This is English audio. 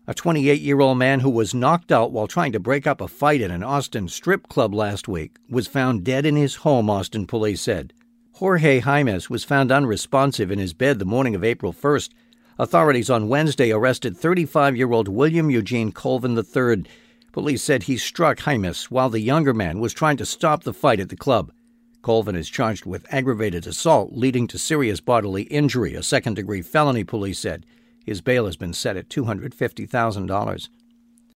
A 28-year-old man who was knocked out while trying to break up a fight at an Austin strip club last week was found dead in his home, Austin police said. Jorge Jaimes was found unresponsive in his bed the morning of April 1st. Authorities on Wednesday arrested 35-year-old William Eugene Colvin III. Police said he struck Jaimes while the younger man was trying to stop the fight at the club. Colvin is charged with aggravated assault leading to serious bodily injury, a second-degree felony, police said. His bail has been set at $250,000.